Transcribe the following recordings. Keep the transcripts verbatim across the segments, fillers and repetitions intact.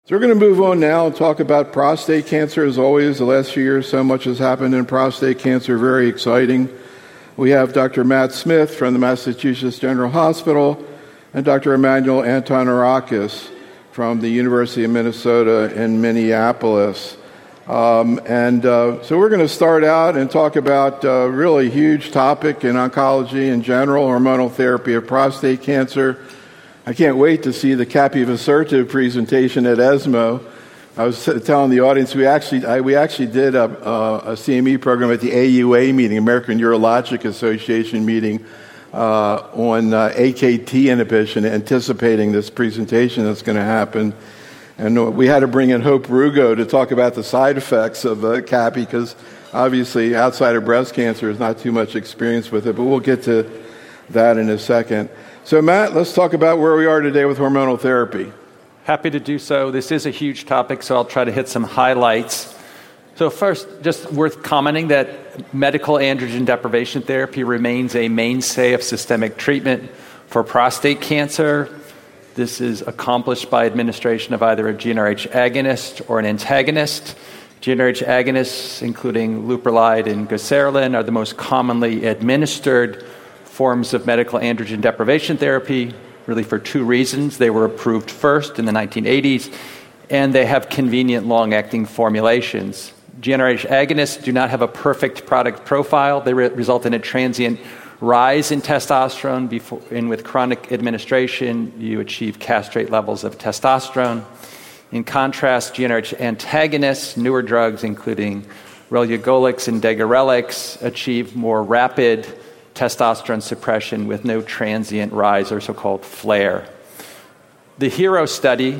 So we're going to move on now and talk about prostate cancer. As always, the last few years, so much has happened in prostate cancer, very exciting. We have Doctor Matt Smith from the Massachusetts General Hospital and Doctor Emmanuel Antonarakis from the University of Minnesota in Minneapolis. Um, and uh, so we're going to start out and talk about a really huge topic in oncology in general, hormonal therapy of prostate cancer. I can't wait to see the capivasertib presentation at ESMO. I was telling the audience we actually I, we actually did a, a, a C M E program at the A U A meeting, American Urologic Association meeting, uh, on uh, A K T inhibition, anticipating this presentation that's going to happen. And we had to bring in Hope Rugo to talk about the side effects of uh, capi, because obviously outside of breast cancer is not too much experience with it, but we'll get to that in a second. So Matt, let's talk about where we are today with hormonal therapy. Happy to do so. This is a huge topic, so I'll try to hit some highlights. So first, just worth commenting that medical androgen deprivation therapy remains a mainstay of systemic treatment for prostate cancer. This is accomplished by administration of either a G n R H agonist or an antagonist. G n R H agonists, including leuprolide and goserelin, are the most commonly administered forms of medical androgen deprivation therapy, really for two reasons. They were approved first in the nineteen eighties, and they have convenient long-acting formulations. G n R H agonists do not have a perfect product profile. They re- result in a transient rise in testosterone, before, and with chronic administration, you achieve castrate levels of testosterone. In contrast, G n R H antagonists, newer drugs including relugolix and degarelix, achieve more rapid testosterone suppression with no transient rise or so-called flare. The HERO study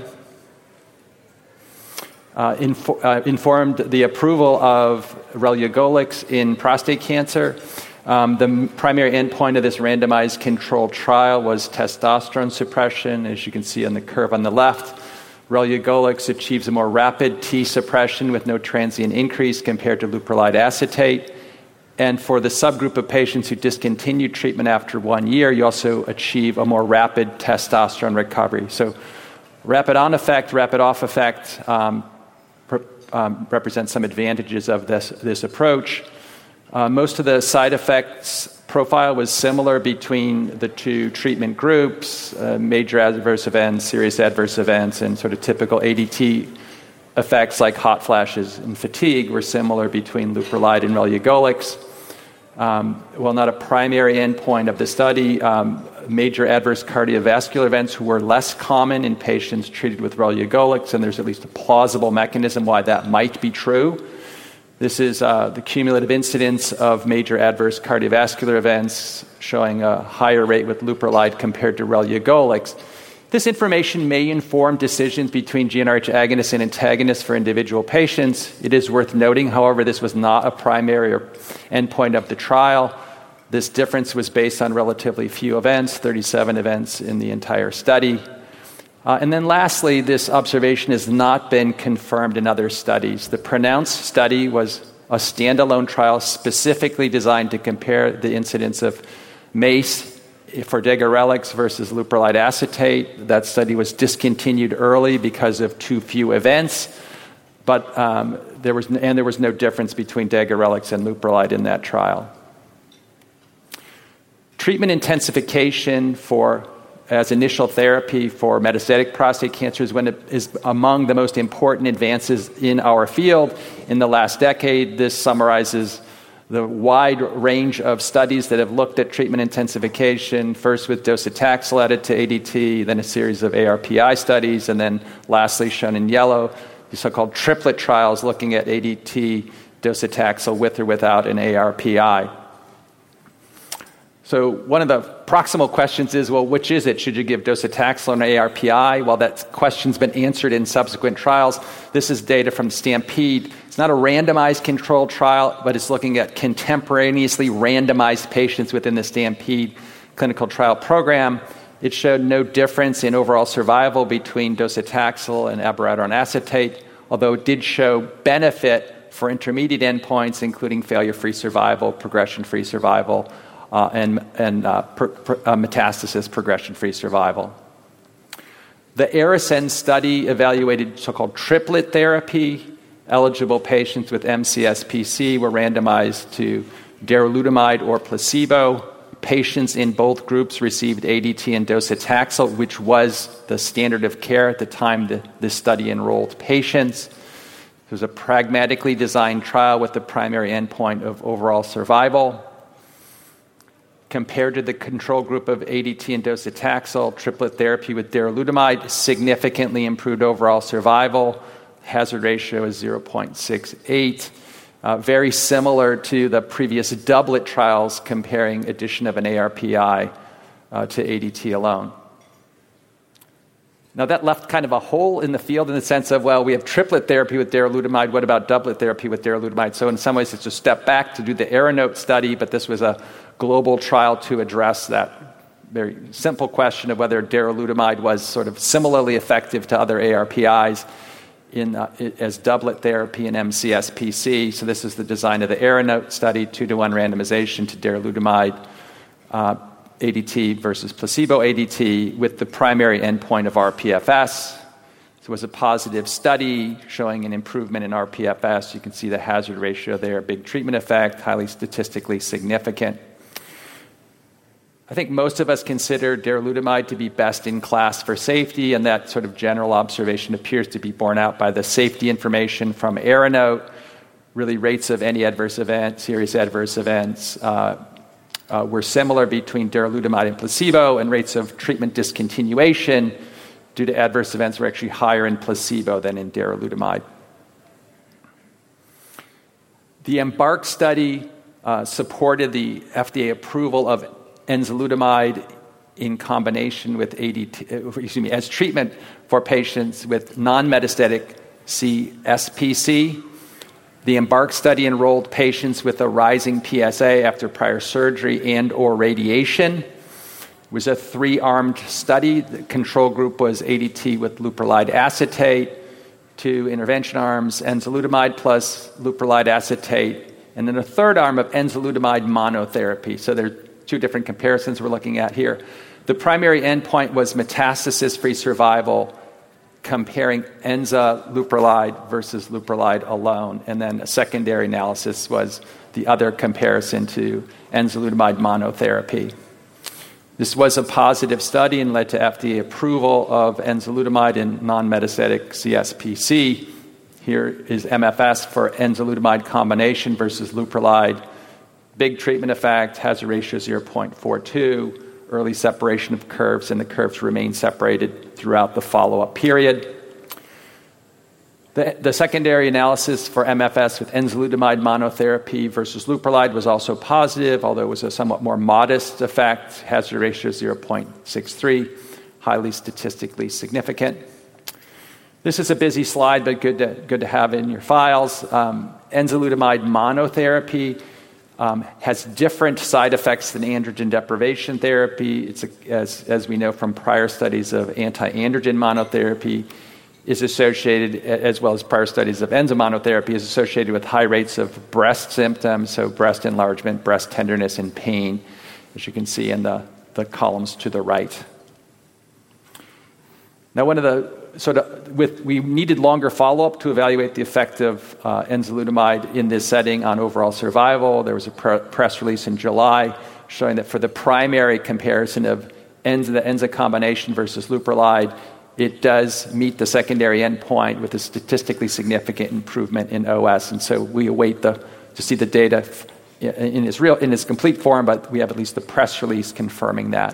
uh, info- uh, informed the approval of relugolix in prostate cancer. Um, the m- primary endpoint of this randomized controlled trial was testosterone suppression. As you can see on the curve on the left, relugolix achieves a more rapid T suppression with no transient increase compared to leuprolide acetate. And for the subgroup of patients who discontinued treatment after one year, you also achieve a more rapid testosterone recovery. So rapid on effect, rapid off effect um, pr- um, represent some advantages of this, this approach. Uh, most of the side effects profile was similar between the two treatment groups, uh, major adverse events, serious adverse events, and sort of typical A D T effects like hot flashes and fatigue were similar between leuprolide and relugolix. Um, while not a primary endpoint of the study, um, major adverse cardiovascular events were less common in patients treated with relugolix, and there's at least a plausible mechanism why that might be true. This is uh, the cumulative incidence of major adverse cardiovascular events showing a higher rate with leuprolide compared to relugolix. This information may inform decisions between G n R H agonists and antagonists for individual patients. It is worth noting, however, this was not a primary or endpoint of the trial. This difference was based on relatively few events, thirty-seven events in the entire study. Uh, and then lastly, this observation has not been confirmed in other studies. The PRONOUNCE study was a standalone trial specifically designed to compare the incidence of MACE for degarelix versus leuprolide acetate. That study was discontinued early because of too few events, but um, there was n- and there was no difference between degarelix and leuprolide in that trial. Treatment intensification for as initial therapy for metastatic prostate cancer is, when it is among the most important advances in our field in the last decade. This summarizes the wide range of studies that have looked at treatment intensification, first with docetaxel added to A D T, then a series of A R P I studies, and then lastly, shown in yellow, the so-called triplet trials looking at A D T, docetaxel with or without an A R P I. So one of the proximal questions is, well, which is it? Should you give docetaxel and A R P I? Well, that question's been answered in subsequent trials. This is data from STAMPEDE. It's not a randomized controlled trial, but it's looking at contemporaneously randomized patients within the STAMPEDE clinical trial program. It showed no difference in overall survival between docetaxel and abiraterone acetate, although it did show benefit for intermediate endpoints, including failure-free survival, progression-free survival, Uh, and, and uh, per, per, uh, metastasis progression-free survival. The ARASEND study evaluated so-called triplet therapy. Eligible patients with M C S P C were randomized to darolutamide or placebo. Patients in both groups received A D T and docetaxel, which was the standard of care at the time the, this study enrolled patients. It was a pragmatically designed trial with the primary endpoint of overall survival. Compared to the control group of A D T and docetaxel, triplet therapy with darolutamide significantly improved overall survival. Hazard ratio is zero point six eight. Uh, very similar to the previous doublet trials comparing addition of an A R P I uh, to A D T alone. Now that left kind of a hole in the field in the sense of, well, we have triplet therapy with darolutamide, what about doublet therapy with darolutamide? So in some ways it's a step back to do the ARANOTE study, but this was a global trial to address that very simple question of whether darolutamide was sort of similarly effective to other A R P Is in, uh, as doublet therapy in M C S P C. So this is the design of the ARANOTE study, two to one randomization to darolutamide uh, A D T versus placebo A D T with the primary endpoint of R P F S. So it was a positive study showing an improvement in R P F S. You can see the hazard ratio there, big treatment effect, highly statistically significant. I think most of us consider darolutamide to be best in class for safety, and that sort of general observation appears to be borne out by the safety information from ARANOTE. Really, rates of any adverse event, serious adverse events, uh, uh, were similar between darolutamide and placebo, and rates of treatment discontinuation due to adverse events were actually higher in placebo than in darolutamide. The EMBARK study uh, supported the F D A approval of enzalutamide in combination with A D T, excuse me, as treatment for patients with non-metastatic C S P C. The EMBARK study enrolled patients with a rising P S A after prior surgery and or radiation. It was a three-armed study. The control group was A D T with leuprolide acetate, two intervention arms, enzalutamide plus leuprolide acetate, and then a third arm of enzalutamide monotherapy. So there are two different comparisons we're looking at here. The primary endpoint was metastasis-free survival, comparing enza leuprolide versus leuprolide alone. And then a secondary analysis was the other comparison to enzalutamide monotherapy. This was a positive study and led to F D A approval of enzalutamide in non-metastatic C S P C. Here is M F S for enzalutamide combination versus leuprolide. Big treatment effect, hazard ratio zero point four two, early separation of curves, and the curves remain separated throughout the follow-up period. The, the secondary analysis for M F S with enzalutamide monotherapy versus leuprolide was also positive, although it was a somewhat more modest effect, hazard ratio zero point six three, highly statistically significant. This is a busy slide, but good to, good to have in your files. Um, enzalutamide monotherapy Um, has different side effects than androgen deprivation therapy. It's a, as, as we know from prior studies of anti-androgen monotherapy, is associated, as well as prior studies of enza monotherapy, is associated with high rates of breast symptoms, so breast enlargement, breast tenderness, and pain, as you can see in the, the columns to the right. Now, one of the sort of, with, we needed longer follow-up to evaluate the effect of uh, enzalutamide in this setting on overall survival. There was a pr- press release in July showing that for the primary comparison of enza, the enza combination versus leuprolide, it does meet the secondary endpoint with a statistically significant improvement in O S. And so we await the, to see the data in its real, in its complete form, but we have at least the press release confirming that.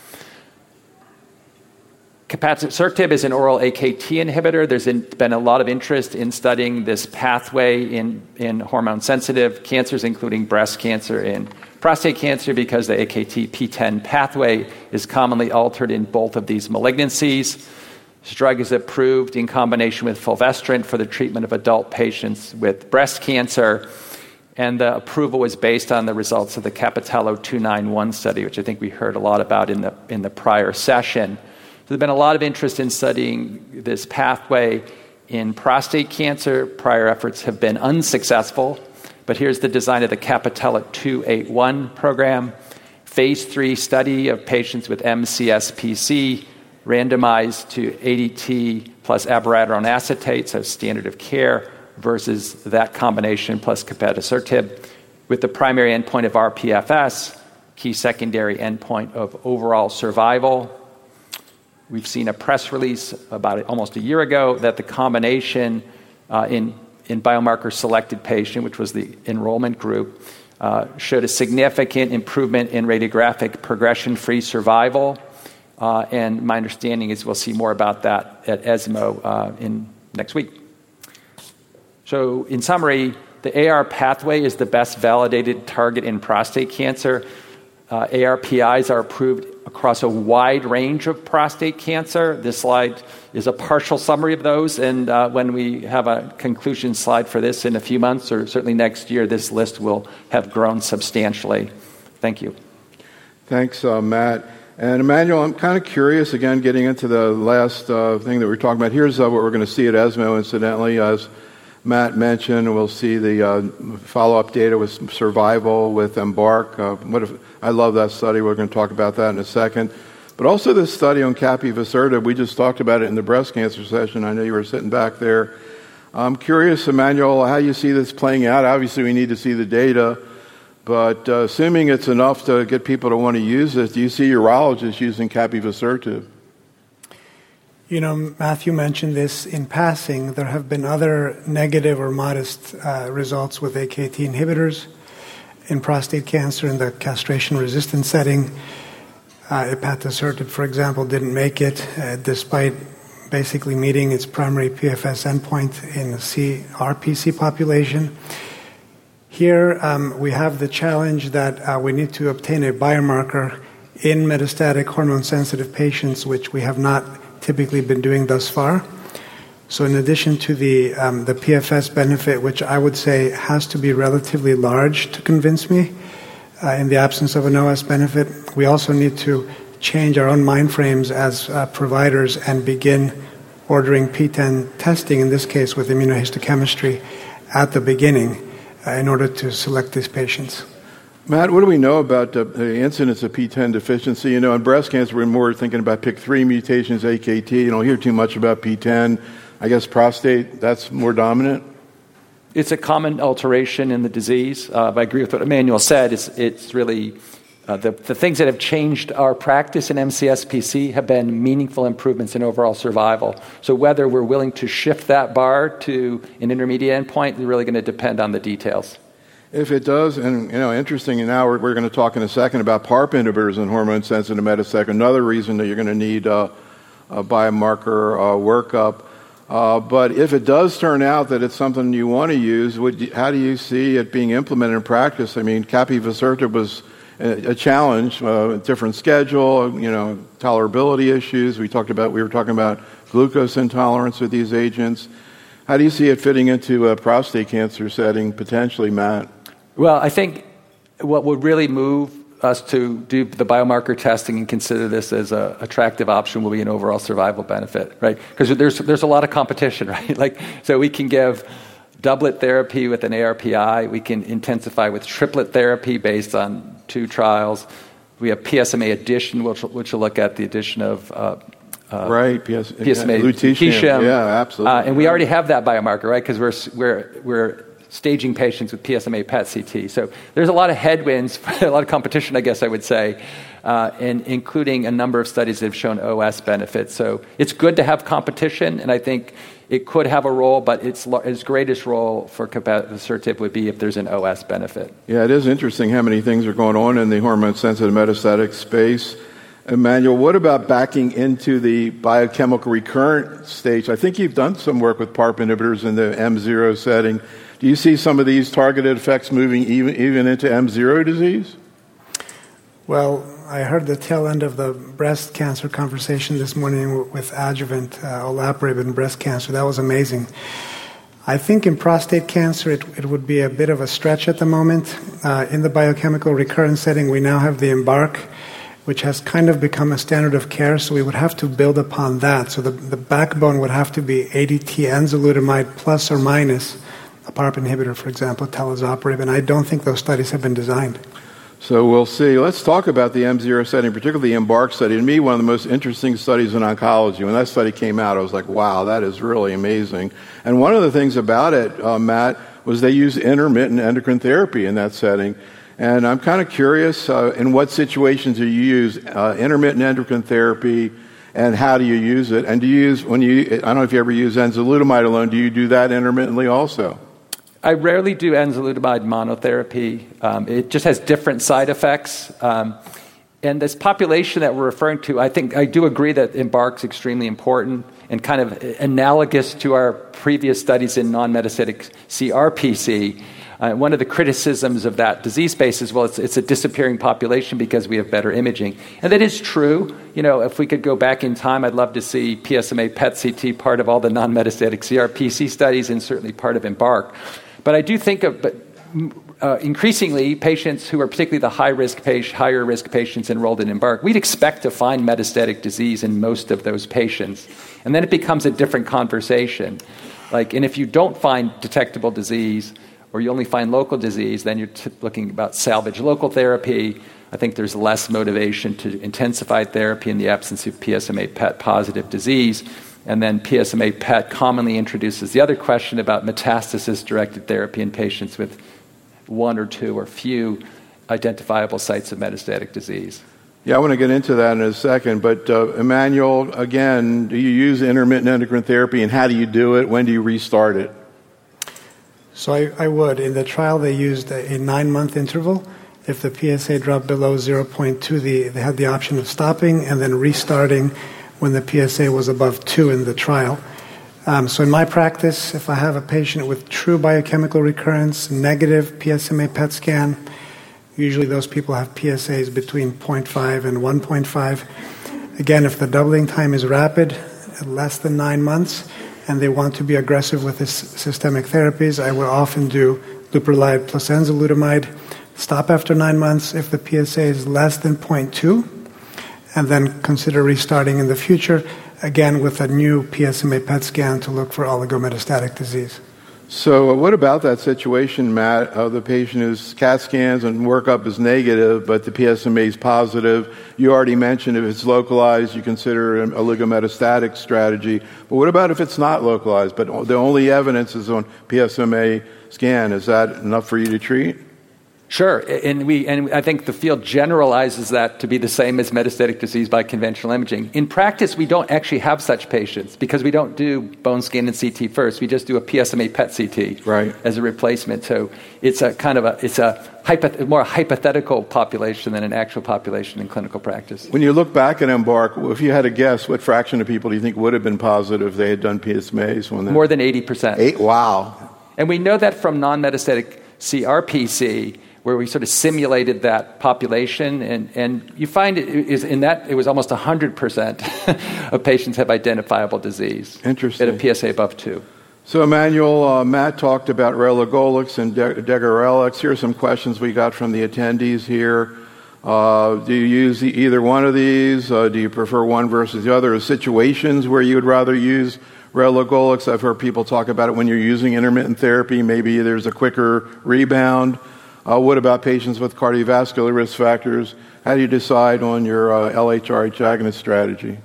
Capacisertib is an oral A K T inhibitor. There's been a lot of interest in studying this pathway in, in hormone-sensitive cancers, including breast cancer and prostate cancer, because the A K T P ten pathway is commonly altered in both of these malignancies. This drug is approved in combination with fulvestrant for the treatment of adult patients with breast cancer, and the approval was based on the results of the CAPItello two ninety-one study, which I think we heard a lot about in the, in the prior session. There's been a lot of interest in studying this pathway in prostate cancer. Prior efforts have been unsuccessful, but here's the design of the CAPItello two eighty-one program. Phase three study of patients with M C S P C randomized to A D T plus abiraterone acetate, so standard of care, versus that combination plus capivasertib, with the primary endpoint of R P F S, key secondary endpoint of overall survival. We've seen a press release about almost a year ago that the combination uh, in, in biomarker-selected patient, which was the enrollment group, uh, showed a significant improvement in radiographic progression-free survival. Uh, and my understanding is we'll see more about that at ESMO uh, in next week. So in summary, the A R pathway is the best validated target in prostate cancer. Uh, A R P Is are approved across a wide range of prostate cancer. This slide is a partial summary of those, and uh, when we have a conclusion slide for this in a few months, or certainly next year, this list will have grown substantially. Thank you. Thanks, uh, Matt. And Emmanuel, I'm kind of curious, again, getting into the last uh, thing that we were talking about. Here's uh, what we're going to see at ESMO, incidentally. As Matt mentioned, we'll see the uh, follow-up data with survival with EMBARK. Uh, what if, I love that study. We're going to talk about that in a second. But also this study on capivasertib. We just talked about it in the breast cancer session. I know you were sitting back there. I'm curious, Emmanuel, how you see this playing out. Obviously, we need to see the data. But uh, assuming it's enough to get people to want to use it, do you see urologists using capivasertib? You know, Matthew mentioned this in passing. There have been other negative or modest uh, results with A K T inhibitors in prostate cancer in the castration-resistant setting. Uh, ipatasertib, for example, didn't make it uh, despite basically meeting its primary P F S endpoint in the C R P C population. Here, um, we have the challenge that uh, we need to obtain a biomarker in metastatic hormone-sensitive patients, which we have not typically been doing thus far. So in addition to the um, the P F S benefit, which I would say has to be relatively large to convince me, uh, in the absence of an O S benefit, we also need to change our own mind frames as uh, providers and begin ordering P ten testing, in this case with immunohistochemistry, at the beginning, Uh, in order to select these patients. Matt, what do we know about the, the incidence of P ten deficiency? You know, in breast cancer, we're more thinking about P I K three mutations, A K T. You don't hear too much about P ten. I guess prostate, that's more dominant? It's a common alteration in the disease. Uh, I agree with what Emmanuel said. It's, it's really uh, the, the things that have changed our practice in M C S P C have been meaningful improvements in overall survival. So whether we're willing to shift that bar to an intermediate endpoint is really going to depend on the details. If it does, and you know, interesting, and now we're, we're going to talk in a second about PARP inhibitors and hormone-sensitive metastatic, another reason that you're going to need uh, a biomarker uh, workup. Uh, but if it does turn out that it's something you want to use, would you, how do you see it being implemented in practice? I mean, capivasertib was a, a challenge, uh, a different schedule, you know, tolerability issues. We talked about, we were talking about glucose intolerance with these agents. How do you see it fitting into a prostate cancer setting, potentially, Matt? Well, I think what would really move us to do the biomarker testing and consider this as an attractive option will be an overall survival benefit, right? Because there's there's a lot of competition, right? Like, so we can give doublet therapy with an A R P I. We can intensify with triplet therapy based on two trials. We have P S M A addition, which, which will look at the addition of uh, uh, right P S- P S M A lutetium. lutetium. Yeah, absolutely. Uh, and we already have that biomarker, right? Because we're we're we're staging patients with P S M A P E T C T. So there's a lot of headwinds, a lot of competition, I guess I would say, uh, and including a number of studies that have shown O S benefits. So it's good to have competition, and I think it could have a role, but its, its greatest role for capivasertib would be if there's an O S benefit. Yeah, it is interesting how many things are going on in the hormone-sensitive metastatic space. Emmanuel, what about backing into the biochemical recurrent stage? I think you've done some work with PARP inhibitors in the M zero setting. Do you see some of these targeted effects moving even, even into M zero disease? Well, I heard the tail end of the breast cancer conversation this morning with adjuvant uh, olaparib in breast cancer. That was amazing. I think in prostate cancer, it, it would be a bit of a stretch at the moment. Uh, in the biochemical recurrence setting, we now have the EMBARK, which has kind of become a standard of care, so we would have to build upon that. So the, the backbone would have to be A D T enzalutamide plus or minus a PARP inhibitor, for example, talazoparib, and I don't think those studies have been designed. So we'll see. Let's talk about the M zero study, particularly the EMBARK study. To me, one of the most interesting studies in oncology. When that study came out, I was like, wow, that is really amazing. And one of the things about it, uh, Matt, was they used intermittent endocrine therapy in that setting. And I'm kind of curious, uh, in what situations do you use uh, intermittent endocrine therapy, and how do you use it? And do you use, when you, I don't know if you ever use enzalutamide alone, do you do that intermittently also? I rarely do enzalutamide monotherapy. Um, it just has different side effects. Um, and this population that we're referring to, I think I do agree that EMBARK is extremely important and kind of analogous to our previous studies in non-metastatic C R P C. Uh, one of the criticisms of that disease space is, well, it's, it's a disappearing population because we have better imaging. And that is true. You know, if we could go back in time, I'd love to see P S M A P E T C T part of all the non-metastatic C R P C studies and certainly part of EMBARK. But I do think of, but uh, increasingly, patients who are particularly the high-risk patient, higher-risk patients enrolled in EMBARK, we'd expect to find metastatic disease in most of those patients. And then it becomes a different conversation. Like, and if you don't find detectable disease, or you only find local disease, then you're t- looking about salvage local therapy. I think there's less motivation to intensify therapy in the absence of P S M A P E T positive disease. And then P S M A P E T commonly introduces the other question about metastasis-directed therapy in patients with one or two or few identifiable sites of metastatic disease. Yeah, I want to get into that in a second. But uh, Emmanuel, again, do you use intermittent endocrine therapy, and how do you do it? When do you restart it? So I, I would. In the trial, they used a, a nine-month interval. If the P S A dropped below zero point two, the, they had the option of stopping and then restarting when the P S A was above two in the trial. Um, so in my practice, if I have a patient with true biochemical recurrence, negative P S M A P E T scan, usually those people have P S As between zero point five and one point five. Again, if the doubling time is rapid, less than nine months, and they want to be aggressive with this systemic therapies, I will often do leuprolide plus enzalutamide, stop after nine months if the P S A is less than zero point two, and then consider restarting in the future, again with a new P S M A P E T scan to look for oligometastatic disease. So uh, what about that situation, Matt, of the patient whose CAT scans and workup is negative, but the P S M A is positive? You already mentioned if it's localized, you consider an oligometastatic strategy. But what about if it's not localized, but the only evidence is on P S M A scan? Is that enough for you to treat? Sure, and we and I think the field generalizes that to be the same as metastatic disease by conventional imaging. In practice, we don't actually have such patients because we don't do bone scan and C T first. We just do a P S M A P E T C T right. as a replacement. So it's a kind of a it's a hypoth- more hypothetical population than an actual population in clinical practice. When you look back at EMBARK, if you had to guess, what fraction of people do you think would have been positive if they had done P S M As? When more than eighty percent. Eight? Wow. And we know that from non-metastatic C R P C, where we sort of simulated that population, and, and you find it is in that it was almost one hundred percent of patients have identifiable disease. Interesting. At a P S A above two. So, Emmanuel, uh, Matt talked about relugolix and de- degarelix. Here are some questions we got from the attendees here. Uh, do you use the, either one of these? Uh, do you prefer one versus the other? Are situations where you would rather use relugolix? I've heard people talk about it when you're using intermittent therapy. Maybe there's a quicker rebound. Uh, what about patients with cardiovascular risk factors? How do you decide on your uh, L H R H agonist strategy?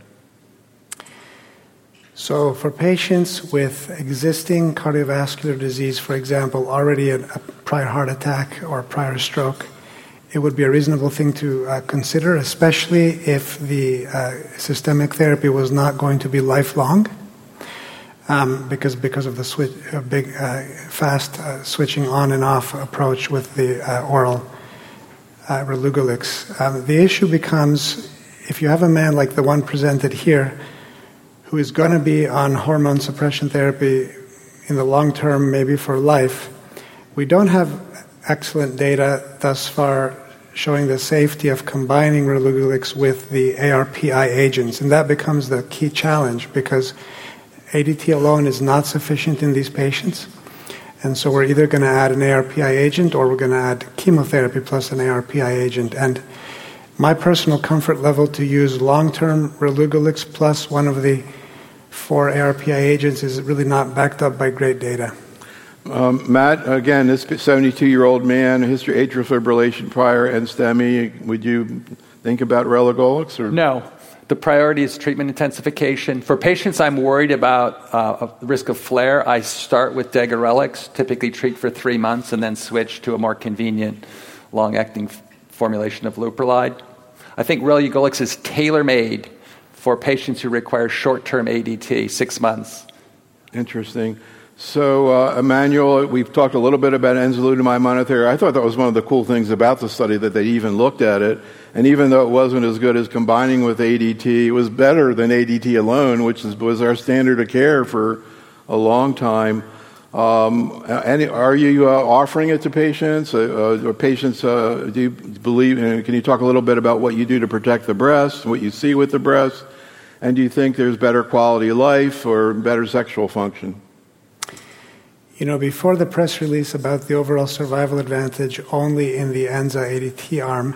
So for patients with existing cardiovascular disease, for example, already a, a prior heart attack or prior stroke, it would be a reasonable thing to uh, consider, especially if the uh, systemic therapy was not going to be lifelong. Um, because because of the switch, uh, big, uh, fast uh, switching on and off approach with the uh, oral uh, relugolix. Um, the issue becomes if you have a man like the one presented here, who is going to be on hormone suppression therapy in the long term, maybe for life. We don't have excellent data thus far showing the safety of combining relugolix with the A R P I agents, and that becomes the key challenge because A D T alone is not sufficient in these patients. And so we're either going to add an A R P I agent or we're going to add chemotherapy plus an A R P I agent. And my personal comfort level to use long-term relugolix plus one of the four A R P I agents is really not backed up by great data. Um, Matt, again, this seventy-two-year-old man, history of atrial fibrillation prior and STEMI. Would you think about relugolix? Or? No. The priority is treatment intensification. For patients I'm worried about uh, the risk of flare, I start with degarelix, typically treat for three months, and then switch to a more convenient, long-acting f- formulation of Leuprolide. I think relugolix is tailor-made for patients who require short-term A D T, six months. Interesting. So, uh, Emmanuel, we've talked a little bit about enzalutamide monotherapy. I thought that was one of the cool things about the study, that they even looked at it. And even though it wasn't as good as combining with A D T, it was better than A D T alone, which is, was our standard of care for a long time. Um, and are you uh, offering it to patients? Uh, or patients, uh, do you believe, uh, can you talk a little bit about what you do to protect the breast, what you see with the breast? And do you think there's better quality of life or better sexual function? You know, before the press release about the overall survival advantage only in the Enza A D T arm,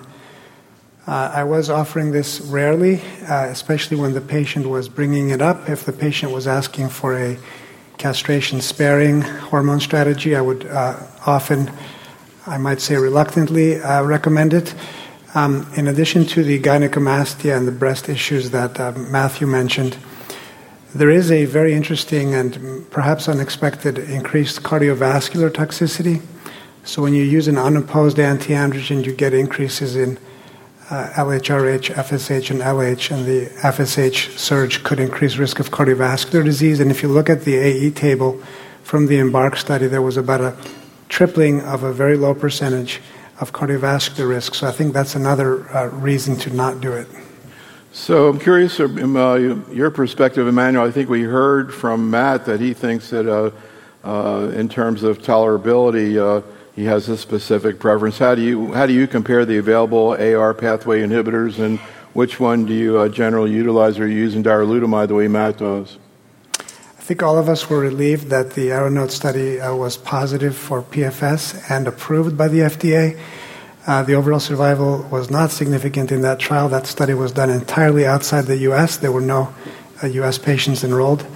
uh, I was offering this rarely, uh, especially when the patient was bringing it up. If the patient was asking for a castration-sparing hormone strategy, I would uh, often, I might say reluctantly, uh, recommend it. Um, in addition to the gynecomastia and the breast issues that uh, Matthew mentioned, there is a very interesting and perhaps unexpected increased cardiovascular toxicity. So when you use an unopposed antiandrogen, you get increases in uh, L H R H, F S H, and L H, and the F S H surge could increase risk of cardiovascular disease. And if you look at the A E table from the EMBARK study, there was about a tripling of a very low percentage of cardiovascular risk. So I think that's another uh, reason to not do it. So I'm curious, uh, your perspective, Emmanuel. I think we heard from Matt that he thinks that uh, uh, in terms of tolerability, uh, he has a specific preference. How do you how do you compare the available A R pathway inhibitors, and which one do you uh, generally utilize, or are you using darolutamide the way Matt does? I think all of us were relieved that the AeroNote study uh, was positive for P F S and approved by the F D A. Uh, the overall survival was not significant in that trial. That study was done entirely outside the U S. There were no uh, U S patients enrolled.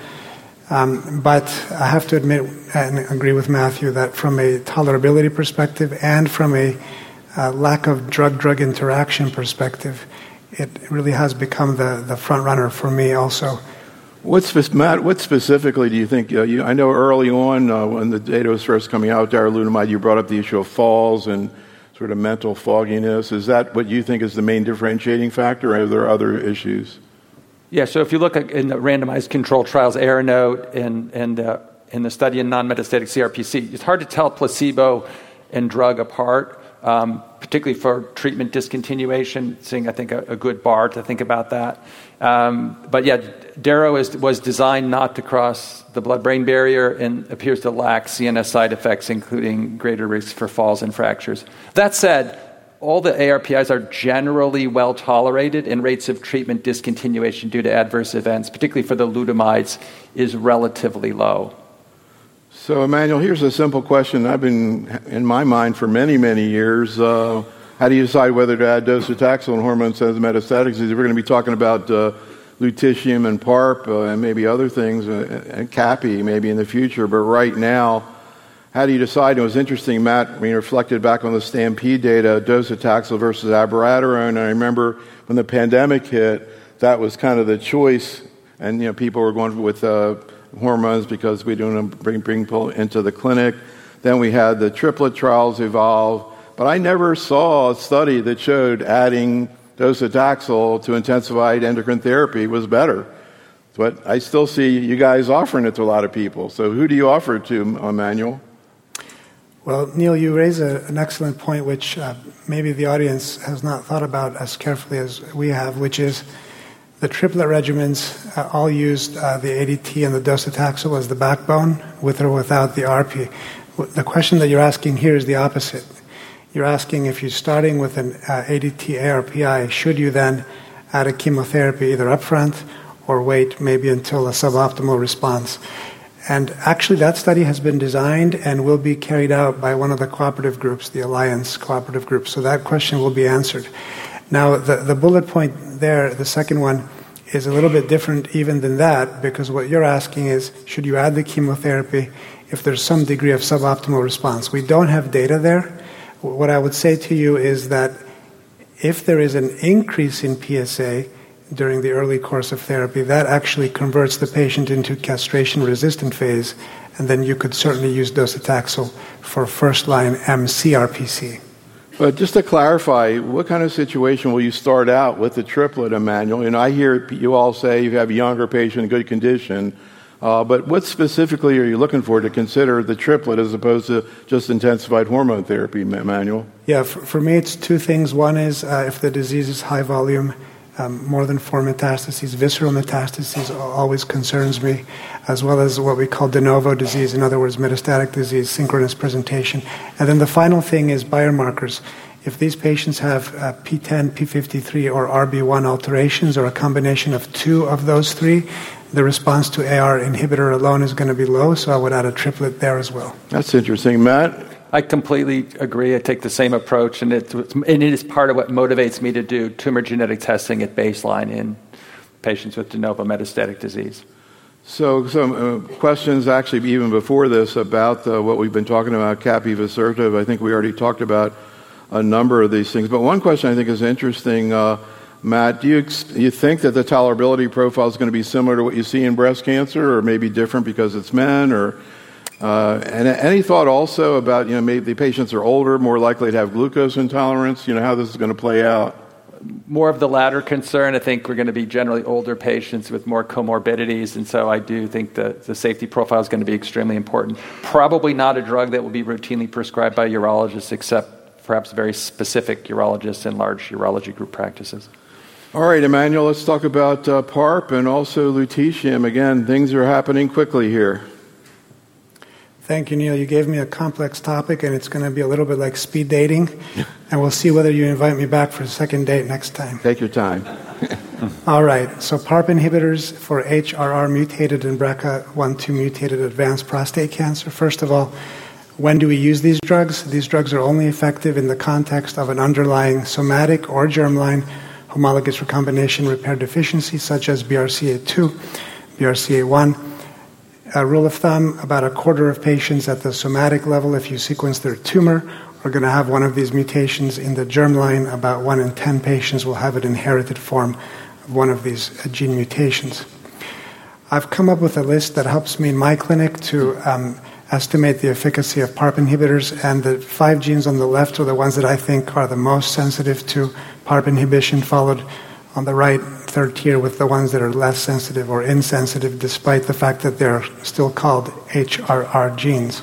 Um, but I have to admit and agree with Matthew that from a tolerability perspective and from a uh, lack of drug-drug interaction perspective, it really has become the, the front runner for me also. What's Matt? What specifically do you think? Uh, you, I know early on uh, when the data was first coming out, darolutamide, you brought up the issue of falls and sort of mental fogginess. Is that what you think is the main differentiating factor, or are there other issues? Yeah, so if you look at in the randomized controlled trials, AeroNote, and, and uh, in the study in non-metastatic C R P C, it's hard to tell placebo and drug apart, um, particularly for treatment discontinuation, seeing, I think, a, a good bar to think about that. Um, but yeah, Daro is, was designed not to cross the blood-brain barrier and appears to lack C N S side effects, including greater risks for falls and fractures. That said, all the A R P Is are generally well tolerated, and rates of treatment discontinuation due to adverse events, particularly for the lutamides, is relatively low. So, Emmanuel, here's a simple question I've been in my mind for many, many years. Uh, how do you decide whether to add docetaxel and hormone-sensitive metastatic disease? We're going to be talking about uh, lutetium and PARP uh, and maybe other things, uh, and CAPI maybe in the future, but right now, how do you decide? It was interesting, Matt, when you reflected back on the STAMPEDE data, docetaxel versus abiraterone. And I remember when the pandemic hit, that was kind of the choice. And, you know, people were going with uh, hormones because we didn't bring, bring people into the clinic. Then we had the triplet trials evolve. But I never saw a study that showed adding docetaxel to intensified endocrine therapy was better. But I still see you guys offering it to a lot of people. So who do you offer it to, Emmanuel? Well, Neil, you raise a, an excellent point, which uh, maybe the audience has not thought about as carefully as we have, which is the triplet regimens uh, all used uh, the A D T and the docetaxel as the backbone, with or without the A R P. The question that you're asking here is the opposite. You're asking if you're starting with an uh, A D T A R P I, should you then add a chemotherapy either upfront or wait maybe until a suboptimal response? And actually, that study has been designed and will be carried out by one of the cooperative groups, the Alliance cooperative group. So that question will be answered. Now, the, the bullet point there, the second one, is a little bit different even than that, because what you're asking is, should you add the chemotherapy if there's some degree of suboptimal response? We don't have data there. What I would say to you is that if there is an increase in P S A during the early course of therapy, that actually converts the patient into castration-resistant phase, and then you could certainly use docetaxel for first-line M C R P C. But just to clarify, what kind of situation will you start out with the triplet, Emmanuel? You know, I hear you all say you have a younger patient in good condition, uh, but what specifically are you looking for to consider the triplet as opposed to just intensified hormone therapy, Emmanuel? Yeah, for, for me it's two things. One is uh, if the disease is high volume, um, more than four metastases, visceral metastases always concerns me, as well as what we call de novo disease, in other words, metastatic disease, synchronous presentation. And then the final thing is biomarkers. If these patients have uh, P ten, P fifty-three, or R B one alterations, or a combination of two of those three, the response to A R inhibitor alone is going to be low, so I would add a triplet there as well. That's interesting. Matt? I completely agree. I take the same approach, and it, and it is part of what motivates me to do tumor genetic testing at baseline in patients with de novo metastatic disease. So some uh, questions actually even before this about uh, what we've been talking about, capivasertib. I think we already talked about a number of these things. But one question I think is interesting, uh, Matt, do you, ex- you think that the tolerability profile is going to be similar to what you see in breast cancer, or maybe different because it's men, or... Uh, and any thought also about, you know, maybe the patients are older, more likely to have glucose intolerance, you know, how this is going to play out? More of the latter concern. I think we're going to be generally older patients with more comorbidities, and so I do think that the safety profile is going to be extremely important. Probably not a drug that will be routinely prescribed by urologists, except perhaps very specific urologists in large urology group practices. All right, Emmanuel, let's talk about uh, PARP and also lutetium. Again, things are happening quickly here. Thank you, Neil. You gave me a complex topic, and it's going to be a little bit like speed dating, and we'll see whether you invite me back for a second date next time. Take your time. All right. So PARP inhibitors for H R R mutated and B R C A one two mutated advanced prostate cancer. First of all, when do we use these drugs? These drugs are only effective in the context of an underlying somatic or germline homologous recombination repair deficiency, such as B R C A two, B R C A one. A rule of thumb, about a quarter of patients at the somatic level, if you sequence their tumor, are going to have one of these mutations. In the germline, about one in ten patients will have an inherited form of one of these gene mutations. I've come up with a list that helps me in my clinic to um, estimate the efficacy of PARP inhibitors, and the five genes on the left are the ones that I think are the most sensitive to PARP inhibition, followed on the right, third tier, with the ones that are less sensitive or insensitive, despite the fact that they're still called H R R genes.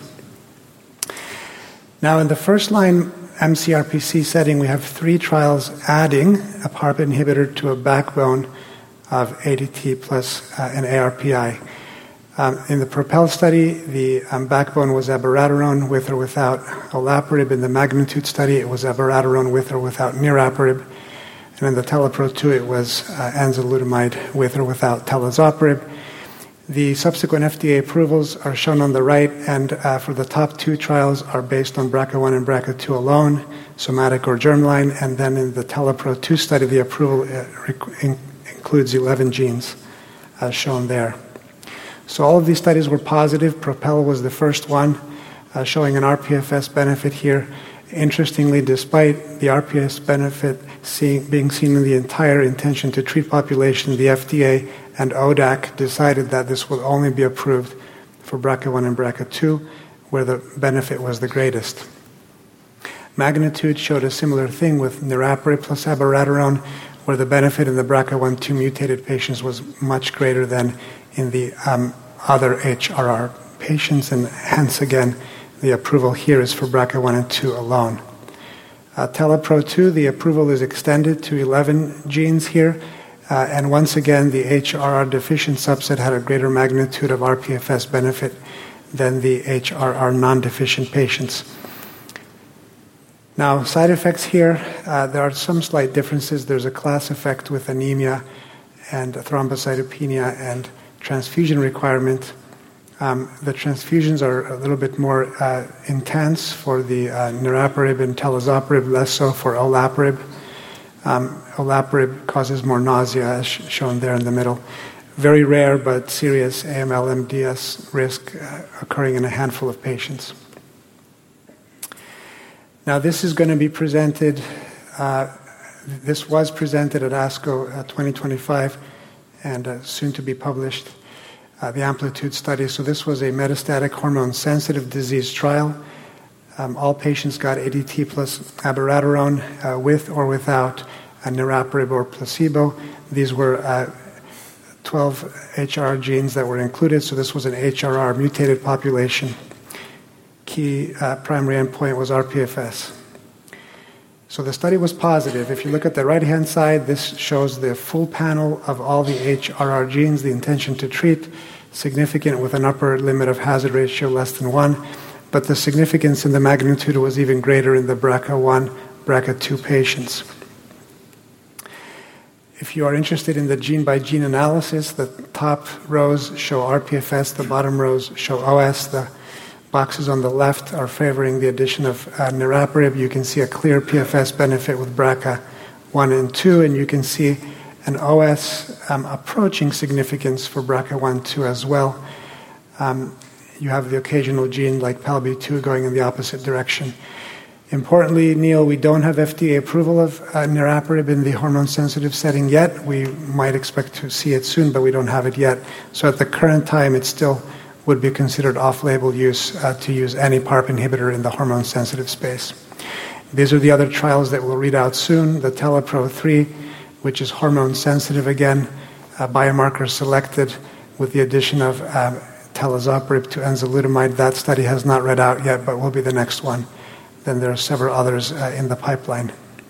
Now, in the first-line M C R P C setting, we have three trials adding a PARP inhibitor to a backbone of A D T plus uh, an A R P I. Um, in the PROPEL study, the um, backbone was abiraterone with or without olaparib. In the MAGNITUDE study, it was abiraterone with or without niraparib. And in the TELEPRO two, it was uh, enzalutamide with or without talazoparib. The subsequent F D A approvals are shown on the right, and uh, for the top two trials are based on B R C A one and B R C A two alone, somatic or germline, and then in the TELEPRO two study, the approval uh, rec- in- includes eleven genes, as shown there. So all of these studies were positive. PROPEL was the first one, uh, showing an R P F S benefit here. Interestingly, despite the R P S benefit seeing, being seen in the entire intention to treat population, the F D A and O D A C decided that this will only be approved for B R C A one and B R C A two, where the benefit was the greatest. MAGNITUDE showed a similar thing with niraparib plus abiraterone, where the benefit in the B R C A one two mutated patients was much greater than in the um, other H R R patients, and hence again, the approval here is for B R C A one and two alone. Uh, TELEPRO two, the approval is extended to eleven genes here, uh, and once again, the H R R deficient subset had a greater magnitude of R P F S benefit than the H R R non-deficient patients. Now, side effects here, uh, there are some slight differences. There's a class effect with anemia and thrombocytopenia and transfusion requirement. Um, the transfusions are a little bit more uh, intense for the uh, niraparib and talazoparib, less so for olaparib. Um, olaparib causes more nausea, as sh- shown there in the middle. Very rare but serious A M L M D S risk uh, occurring in a handful of patients. Now this is going to be presented, uh, this was presented at ASCO uh, twenty twenty-five and uh, soon to be published, uh, the Amplitude study. So this was a metastatic hormone-sensitive disease trial. Um, all patients got A D T plus abiraterone uh, with or without a niraparib or placebo. These were uh, twelve H R R genes that were included, so this was an H R R mutated population. Key uh, primary endpoint was R P F S. So the study was positive. If you look at the right-hand side, this shows the full panel of all the H R R genes, the intention to treat, significant with an upper limit of hazard ratio less than one. But the significance in the magnitude was even greater in the B R C A one, B R C A two patients. If you are interested in the gene-by-gene analysis, the top rows show R P F S, the bottom rows show O S. The boxes on the left are favoring the addition of uh, niraparib. You can see a clear P F S benefit with B R C A one and two, and you can see an O S um, approaching significance for B R C A one two as well. Um, You have the occasional gene like P A L B two going in the opposite direction. Importantly, Neil, we don't have F D A approval of uh, niraparib in the hormone-sensitive setting yet. We might expect to see it soon, but we don't have it yet. So at the current time, it still would be considered off-label use uh, to use any PARP inhibitor in the hormone-sensitive space. These are the other trials that we'll read out soon. The TelePro three, which is hormone-sensitive again, uh, biomarker selected with the addition of um, talazoparib to enzalutamide. That study has not read out yet, but will be the next one. Then there are several others uh, in the pipeline.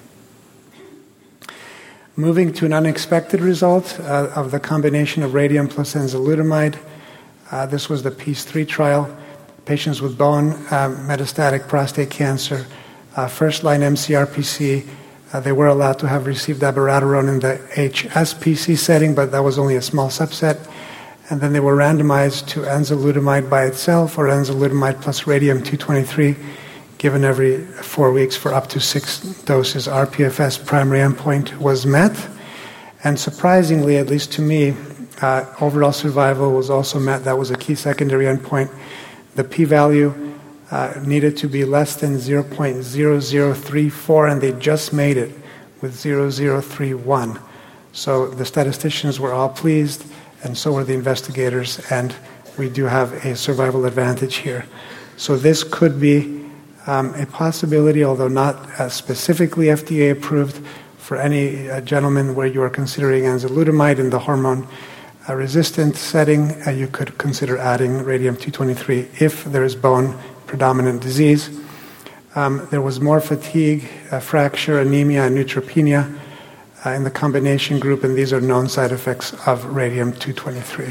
Moving to an unexpected result uh, of the combination of radium plus enzalutamide. Uh, this was the PEACE three trial. Patients with bone uh, metastatic prostate cancer, uh, first-line M C R P C. Uh, they were allowed to have received abiraterone in the H S P C setting, but that was only a small subset. And then they were randomized to enzalutamide by itself or enzalutamide plus radium two twenty-three, given every four weeks for up to six doses. R P F S primary endpoint was met. And surprisingly, at least to me, uh, overall survival was also met. That was a key secondary endpoint. The p-value uh, needed to be less than zero point zero zero three four, and they just made it with zero point zero three one. So the statisticians were all pleased, and so were the investigators, and we do have a survival advantage here. So this could be um, a possibility, although not uh, specifically F D A approved, for any uh, gentleman where you are considering enzalutamide in the hormone-resistant uh, setting. Uh, you could consider adding radium two twenty-three if there is bone-predominant disease. Um, there was more fatigue, uh, fracture, anemia, and neutropenia Uh, in the combination group, and these are known side effects of radium two twenty-three.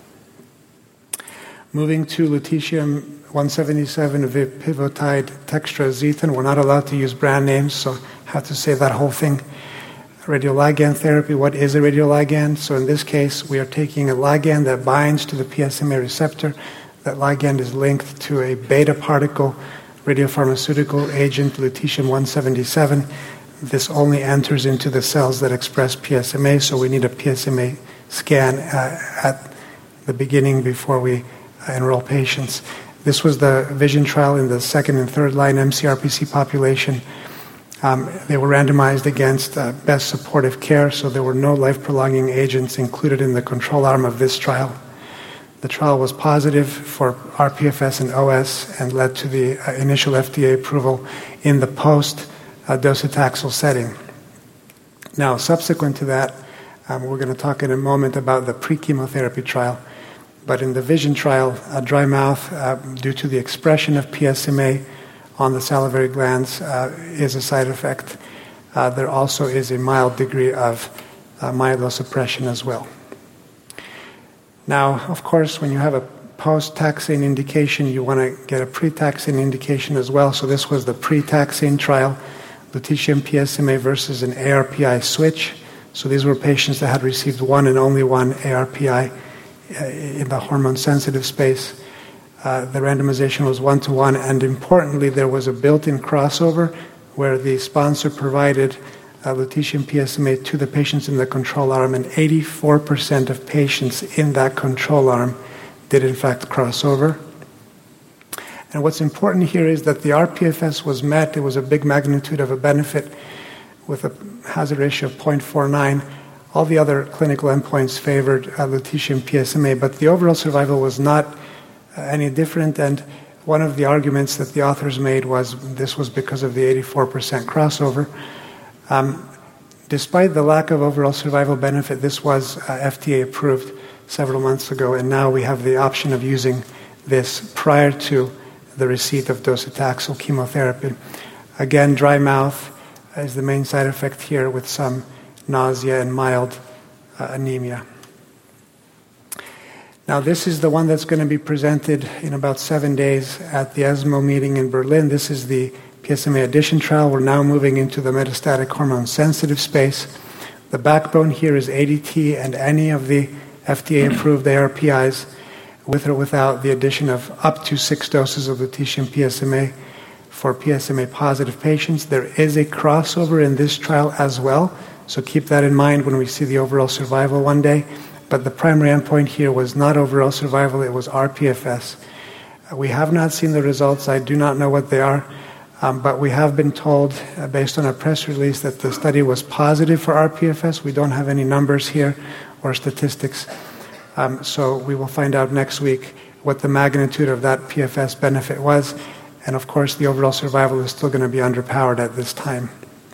Moving to lutetium one seventy-seven, vipivotide, textrazetan. We're not allowed to use brand names, so I have to say that whole thing. Radioligand therapy, what is a radioligand? So in this case, we are taking a ligand that binds to the P S M A receptor. That ligand is linked to a beta particle radiopharmaceutical agent, lutetium one seventy-seven. This only enters into the cells that express P S M A, so we need a P S M A scan uh, at the beginning before we uh, enroll patients. This was the VISION trial in the second and third line M C R P C population. Um, they were randomized against uh, best supportive care, so there were no life-prolonging agents included in the control arm of this trial. The trial was positive for R P F S and O S and led to the uh, initial F D A approval in the post Uh, docetaxel setting. Now, subsequent to that, um, we're going to talk in a moment about the pre-chemotherapy trial. But in the VISION trial, a dry mouth uh, due to the expression of P S M A on the salivary glands uh, is a side effect. Uh, there also is a mild degree of uh, myelosuppression as well. Now, of course, when you have a post-taxane indication, you want to get a pre-taxane indication as well. So this was the pre-taxane trial. Lutetium P S M A versus an A R P I switch. So these were patients that had received one and only one A R P I uh, in the hormone-sensitive space. Uh, the randomization was one-to-one, and importantly, there was a built-in crossover where the sponsor provided uh, lutetium P S M A to the patients in the control arm, and eighty-four percent of patients in that control arm did in fact cross over. And what's important here is that the R P F S was met. It was a big magnitude of a benefit with a hazard ratio of zero point four nine. All the other clinical endpoints favored uh, lutetium P S M A, but the overall survival was not uh, any different. And one of the arguments that the authors made was this was because of the eighty-four percent crossover. Um, despite the lack of overall survival benefit, this was uh, F D A approved several months ago, and now we have the option of using this prior to the receipt of docetaxel chemotherapy. Again, dry mouth is the main side effect here, with some nausea and mild uh, anemia. Now, this is the one that's going to be presented in about seven days at the ESMO meeting in Berlin. This is the P S M A addition trial. We're now moving into the metastatic hormone-sensitive space. The backbone here is A D T and any of the F D A-approved A R P Is, with or without the addition of up to six doses of lutetium P S M A for P S M A-positive patients. There is a crossover in this trial as well, so keep that in mind when we see the overall survival one day. But the primary endpoint here was not overall survival, it was R P F S. We have not seen the results. I do not know what they are, um, but we have been told, uh, based on a press release, that the study was positive for R P F S. We don't have any numbers here or statistics. Um, so we will find out next week what the magnitude of that P F S benefit was. And of course, the overall survival is still going to be underpowered at this time.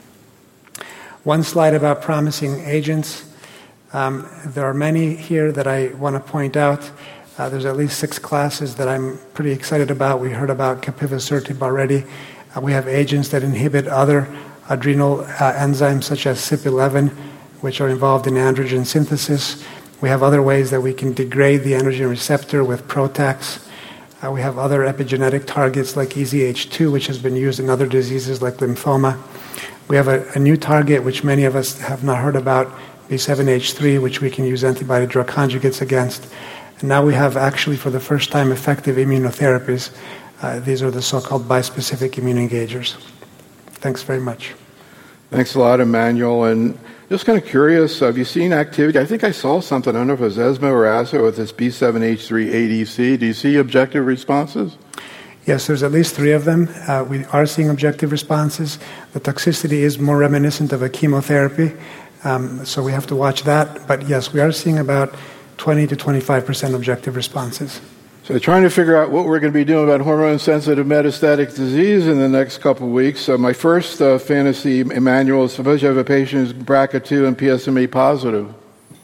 One slide about promising agents. Um, there are many here that I want to point out. Uh, there's at least six classes that I'm pretty excited about. We heard about capivasertib already. Uh, we have agents that inhibit other adrenal uh, enzymes such as C Y P eleven, which are involved in androgen synthesis. We have other ways that we can degrade the androgen receptor with PROTACs. Uh, we have other epigenetic targets like E Z H two, which has been used in other diseases like lymphoma. We have a, a new target, which many of us have not heard about, B seven H three, which we can use antibody-drug conjugates against. And now we have actually, for the first time, effective immunotherapies. Uh, these are the so-called bispecific immune engagers. Thanks very much. Thanks a lot, Emmanuel. And just kind of curious, have you seen activity? I think I saw something, I don't know if it was ESMO or ASCO, with this B seven H three A D C. Do you see objective responses? Yes, there's at least three of them. Uh, we are seeing objective responses. The toxicity is more reminiscent of a chemotherapy, um, so we have to watch that. But yes, we are seeing about twenty to twenty-five percent objective responses. So trying to figure out what we're going to be doing about hormone-sensitive metastatic disease in the next couple of weeks. So my first uh, fantasy, Emmanuel, is suppose you have a patient who's B R C A two and P S M A positive.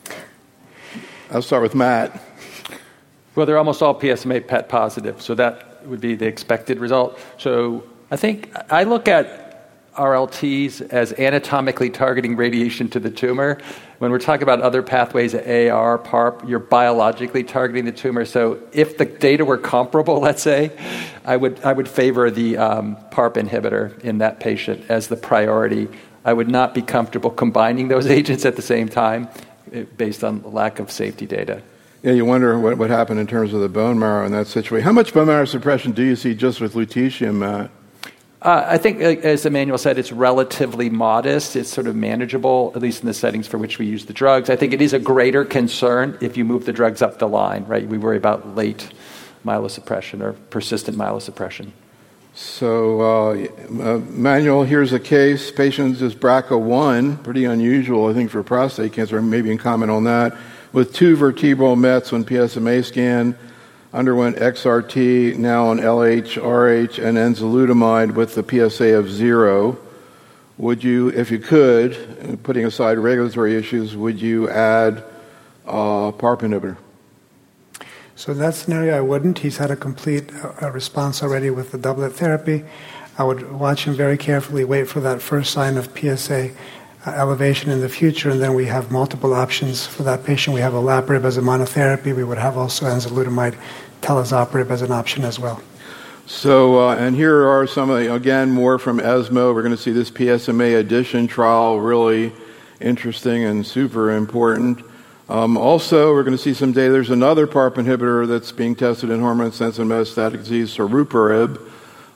I'll start with Matt. Well, they're almost all P S M A P E T positive, so that would be the expected result. So I think I look at R L Ts as anatomically targeting radiation to the tumor. When we're talking about other pathways, A R, PARP, you're biologically targeting the tumor. So if the data were comparable, let's say, I would I would favor the um, PARP inhibitor in that patient as the priority. I would not be comfortable combining those agents at the same time based on the lack of safety data. Yeah, you wonder what what happened in terms of the bone marrow in that situation. How much bone marrow suppression do you see just with lutetium, Matt? Uh, I think, as Emmanuel said, it's relatively modest. It's sort of manageable, at least in the settings for which we use the drugs. I think it is a greater concern if you move the drugs up the line, right? We worry about late myelosuppression or persistent myelosuppression. So, uh, uh, Manuel, here's a case. Patient is B R C A one, pretty unusual, I think, for prostate cancer. Maybe you can comment on that. With two vertebral mets on P S M A scan, underwent X R T, now on L H, R H, and enzalutamide with the P S A of zero. Would you, if you could, putting aside regulatory issues, would you add a PARP inhibitor? So in that scenario, I wouldn't. He's had a complete uh, response already with the doublet therapy. I would watch him very carefully, wait for that first sign of P S A uh, elevation in the future, and then we have multiple options for that patient. We have olaparib as a monotherapy. We would have also enzalutamide, talazoparib as an option as well. So, uh, and here are some of the, again, more from ESMO. We're going to see this P S M A addition trial, really interesting and super important. Um, also, we're going to see some data. There's another PARP inhibitor that's being tested in hormone-sensitive metastatic disease, saruparib.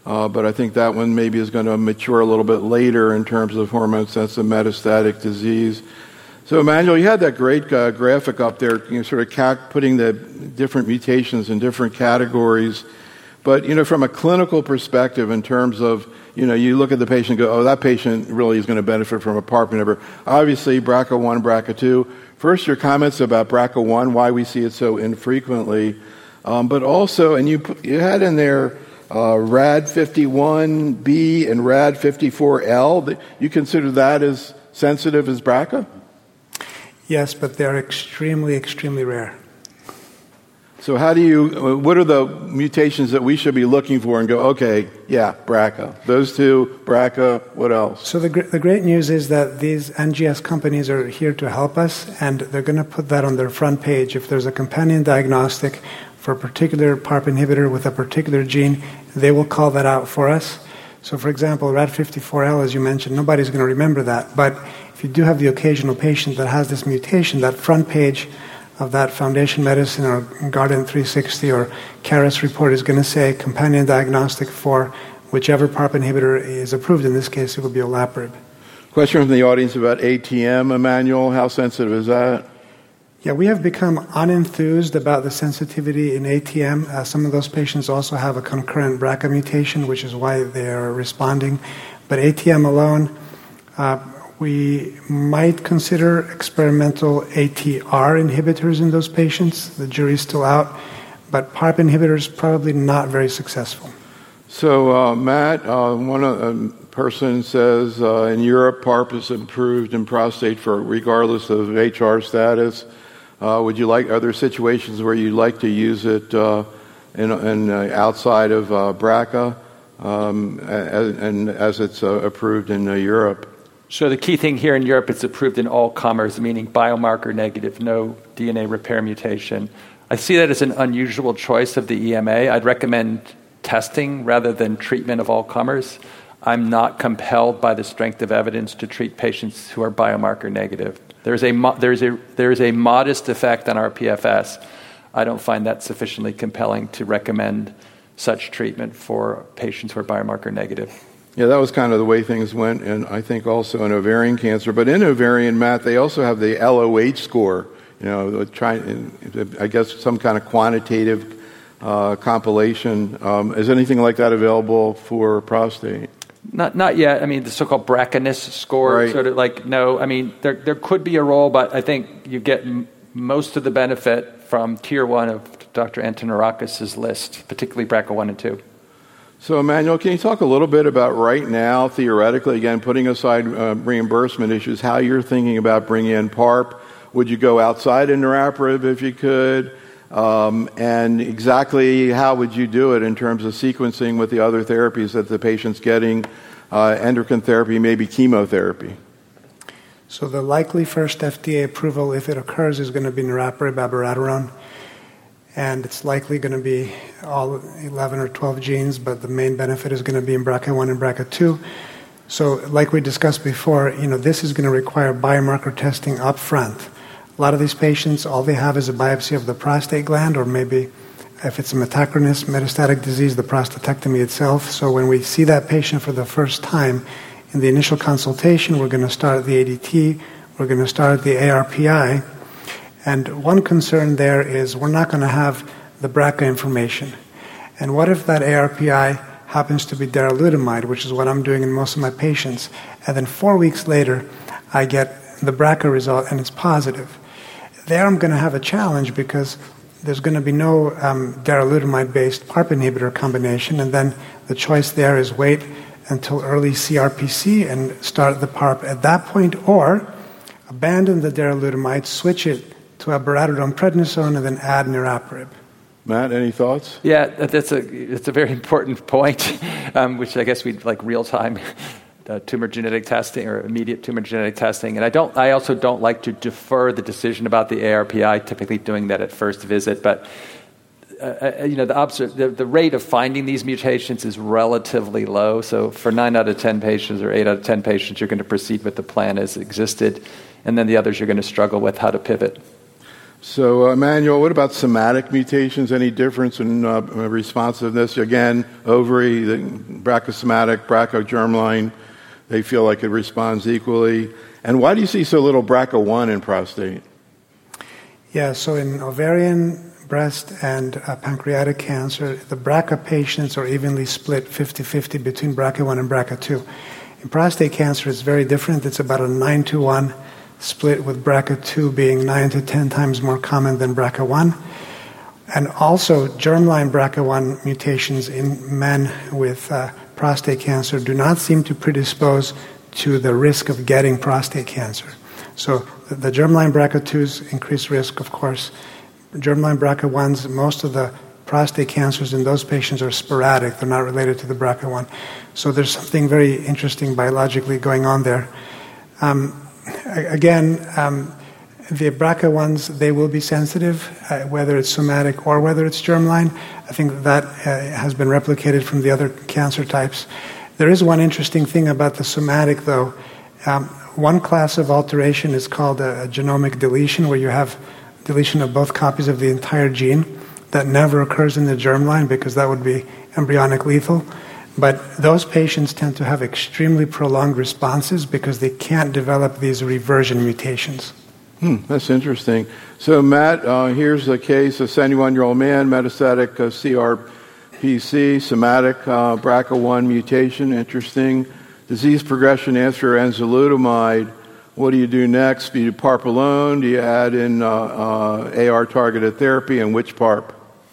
uh, but I think that one maybe is going to mature a little bit later in terms of hormone-sensitive metastatic disease. So, Emmanuel, you had that great uh, graphic up there, you know, sort of ca- putting the different mutations in different categories. But, you know, from a clinical perspective in terms of, you know, you look at the patient and go, oh, that patient really is going to benefit from a PARP inhibitor. Obviously, B R C A one, B R C A two. First, your comments about B R C A one, why we see it so infrequently. Um, but also, and you put, you had in there uh, R A D fifty-one B and R A D fifty-four L. You consider that as sensitive as B R C A? Yes, but they're extremely, extremely rare. So how do you, what are the mutations that we should be looking for and go, okay, yeah, B R C A. Those two, B R C A, what else? So the, the great news is that these N G S companies are here to help us, and they're going to put that on their front page. If there's a companion diagnostic for a particular PARP inhibitor with a particular gene, they will call that out for us. So for example, R A D fifty-four L, as you mentioned, nobody's going to remember that. But if you do have the occasional patient that has this mutation, that front page of that Foundation Medicine or Guardant three sixty or Caris report is going to say companion diagnostic for whichever PARP inhibitor is approved. In this case, it will be olaparib. Question from the audience about A T M, Emmanuel. How sensitive is that? Yeah, we have become unenthused about the sensitivity in A T M. Uh, some of those patients also have a concurrent B R C A mutation, which is why they are responding. But A T M alone, uh, we might consider experimental A T R inhibitors in those patients. The jury's still out. But PARP inhibitors, probably not very successful. So, uh, Matt, uh, one uh, person says uh, in Europe, PARP is approved in prostate for regardless of H R status. Uh, would you like, are there situations where you'd like to use it uh, in, in uh, outside of uh, B R C A um, as, and as it's uh, approved in uh, Europe? So the key thing here in Europe, it's approved in all comers, meaning biomarker negative, no D N A repair mutation. I see that as an unusual choice of the E M A. I'd recommend testing rather than treatment of all comers. I'm not compelled by the strength of evidence to treat patients who are biomarker negative. There's a, mo- there's a, there's a modest effect on our P F S. I don't find that sufficiently compelling to recommend such treatment for patients who are biomarker negative. Yeah, that was kind of the way things went, and I think also in ovarian cancer. But in ovarian, Matt, they also have the L O H score, you know, try, I guess some kind of quantitative uh, compilation. Um, is anything like that available for prostate? Not not yet. I mean, the so-called B R C A-ness score, right. Sort of like, no. I mean, there there could be a role, but I think you get m- most of the benefit from tier one of Doctor Antonarakis' list, particularly B R C A one and two. So, Emmanuel, can you talk a little bit about right now, theoretically, again, putting aside uh, reimbursement issues, how you're thinking about bringing in PARP? Would you go outside of niraparib if you could? Um, and exactly how would you do it in terms of sequencing with the other therapies that the patient's getting, uh, endocrine therapy, maybe chemotherapy? So the likely first F D A approval, if it occurs, is going to be niraparib, abiraterone. And it's likely going to be all eleven or twelve genes, but the main benefit is going to be in B R C A one and B R C A two. So like we discussed before, you know, this is going to require biomarker testing up front. A lot of these patients, all they have is a biopsy of the prostate gland, or maybe if it's a metachronous metastatic disease, the prostatectomy itself. So when we see that patient for the first time, in the initial consultation, we're going to start at the A D T, we're going to start at the A R P I, and one concern there is we're not going to have the B R C A information. And what if that A R P I happens to be darolutamide, which is what I'm doing in most of my patients, and then four weeks later, I get the B R C A result and it's positive. There I'm going to have a challenge because there's going to be no um, darolutamide-based PARP inhibitor combination, and then the choice there is wait until early C R P C and start the PARP at that point, or abandon the darolutamide, switch it to abiraterone prednisone, and then add niraparib. Matt, any thoughts? Yeah, that's a it's a very important point, um, which I guess we'd like real-time uh, tumor genetic testing or immediate tumor genetic testing. And I don't. I also don't like to defer the decision about the A R P I, typically doing that at first visit. But uh, you know, the, observ- the the rate of finding these mutations is relatively low. So for nine out of ten patients or eight out of ten patients, you're going to proceed with the plan as existed, and then the others you're going to struggle with how to pivot. So, uh, Emmanuel, what about somatic mutations? Any difference in uh, responsiveness? Again, ovary, the brachysomatic, brachygermline, they feel like it responds equally. And why do you see so little B R C A one in prostate? Yeah, so in ovarian, breast, and uh, pancreatic cancer, the B R C A patients are evenly split fifty-fifty between B R C A one and B R C A two. In prostate cancer, it's very different. It's about a nine to one split, with B R C A two being nine to ten times more common than B R C A one. And also, germline B R C A one mutations in men with uh, prostate cancer do not seem to predispose to the risk of getting prostate cancer. So the, the germline B R C A twos increase risk, of course. Germline B R C A ones, most of the prostate cancers in those patients are sporadic. They're not related to the B R C A one. So there's something very interesting biologically going on there. Um, Again, um, the B R C A ones, they will be sensitive, uh, whether it's somatic or whether it's germline. I think that uh, has been replicated from the other cancer types. There is one interesting thing about the somatic, though. Um, one class of alteration is called a, a genomic deletion, where you have deletion of both copies of the entire gene. That never occurs in the germline because that would be embryonic lethal. But those patients tend to have extremely prolonged responses because they can't develop these reversion mutations. Hmm, that's interesting. So, Matt, uh, here's a case, a seventy-one-year-old man, metastatic uh, C R P C, somatic uh, B R C A one mutation, interesting. Disease progression after enzalutamide. What do you do next? Do you do PARP alone? Do you add in uh, uh, A R-targeted therapy, and which PARP?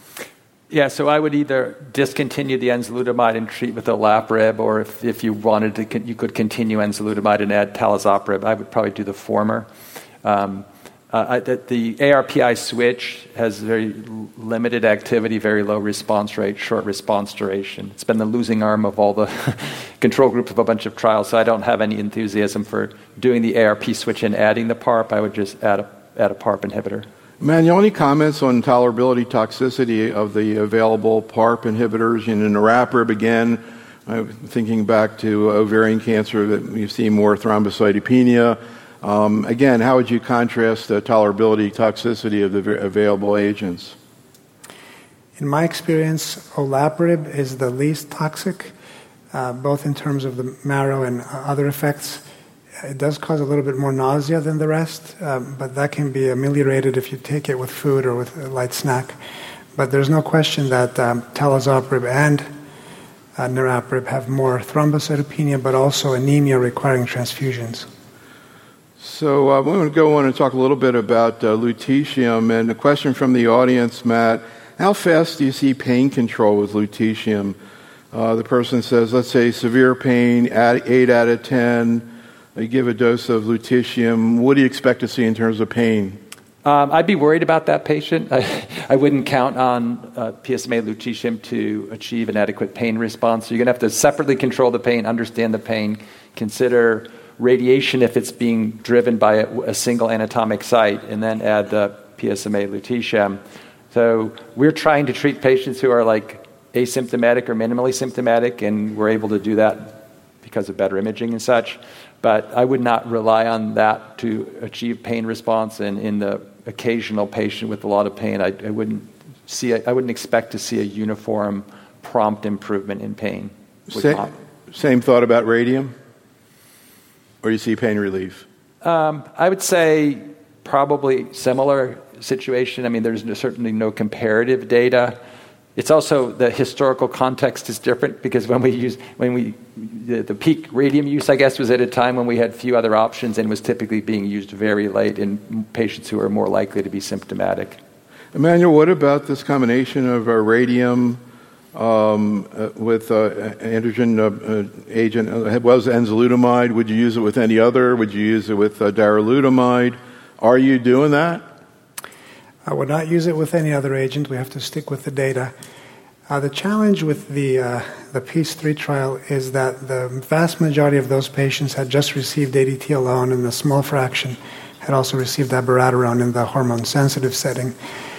Yeah, so I would either discontinue the enzalutamide and treat with olaparib, or if, if you wanted to, you could continue enzalutamide and add talazoparib. I would probably do the former. Um, uh, I, the, the A R P I switch has very limited activity, very low response rate, short response duration. It's been the losing arm of all the control groups of a bunch of trials, so I don't have any enthusiasm for doing the A R P switch and adding the PARP. I would just add a, add a PARP inhibitor. Manuel, any comments on tolerability, toxicity of the available PARP inhibitors? In niraparib, again, I'm thinking back to ovarian cancer, that you see more thrombocytopenia. Um, again, how would you contrast the tolerability, toxicity of the available agents? In my experience, olaparib is the least toxic, uh, both in terms of the marrow and other effects. It does cause a little bit more nausea than the rest, um, but that can be ameliorated if you take it with food or with a light snack. But there's no question that um, talazoparib and uh, niraparib have more thrombocytopenia, but also anemia requiring transfusions. So uh, we're going to go on and talk a little bit about uh, lutetium. And a question from the audience, Matt, how fast do you see pain control with lutetium? Uh, the person says, let's say severe pain, eight out of ten. You give a dose of lutetium. What do you expect to see in terms of pain? Um, I'd be worried about that patient. I, I wouldn't count on uh, P S M A lutetium to achieve an adequate pain response. So you're going to have to separately control the pain, understand the pain, consider radiation if it's being driven by a, a single anatomic site, and then add the P S M A lutetium. So we're trying to treat patients who are like asymptomatic or minimally symptomatic, and we're able to do that because of better imaging and such. But I would not rely on that to achieve pain response. And in the occasional patient with a lot of pain, I, I wouldn't see. A, I wouldn't expect to see a uniform, prompt improvement in pain. Same, same thought about radium, or you see pain relief? Um, I would say probably similar situation. I mean, there's no, certainly no comparative data. It's also the historical context is different because when we use when we the, the peak radium use, I guess, was at a time when we had few other options and was typically being used very late in patients who are more likely to be symptomatic. Emmanuel, what about this combination of uh, radium um, uh, with uh, androgen uh, uh, agent as well as enzalutamide? Would you use it with any other? Would you use it with uh, darolutamide? Are you doing that? I would not use it with any other agent. We have to stick with the data. Uh, the challenge with the uh, the PEACE three trial is that the vast majority of those patients had just received A D T alone, and a small fraction had also received abiraterone in the hormone-sensitive setting.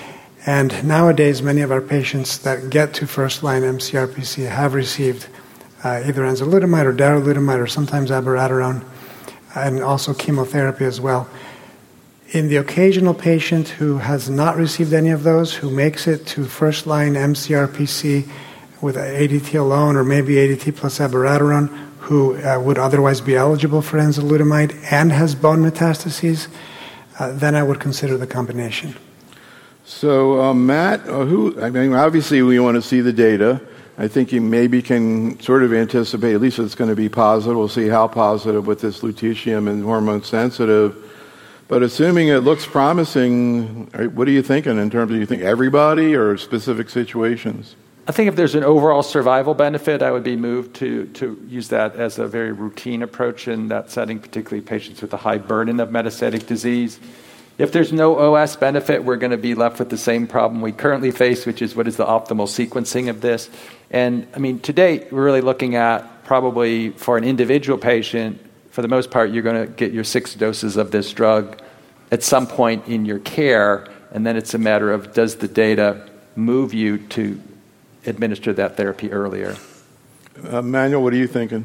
And nowadays, many of our patients that get to first-line M C R P C have received uh, either enzalutamide or darolutamide or sometimes abiraterone, and also chemotherapy as well. In the occasional patient who has not received any of those, who makes it to first-line M C R P C with A D T alone or maybe A D T plus abiraterone, who uh, would otherwise be eligible for enzalutamide and has bone metastases, uh, then I would consider the combination. So, uh, Matt, uh, who? I mean, obviously we want to see the data. I think you maybe can sort of anticipate, at least it's going to be positive. We'll see how positive with this lutetium and hormone sensitive. But assuming it looks promising, what are you thinking in terms of, you think everybody or specific situations? I think if there's an overall survival benefit, I would be moved to, to use that as a very routine approach in that setting, particularly patients with a high burden of metastatic disease. If there's no O S benefit, we're going to be left with the same problem we currently face, which is what is the optimal sequencing of this. And, I mean, to date, we're really looking at probably for an individual patient, for the most part, you're going to get your six doses of this drug at some point in your care, and then it's a matter of does the data move you to administer that therapy earlier. Uh, Manuel, what are you thinking?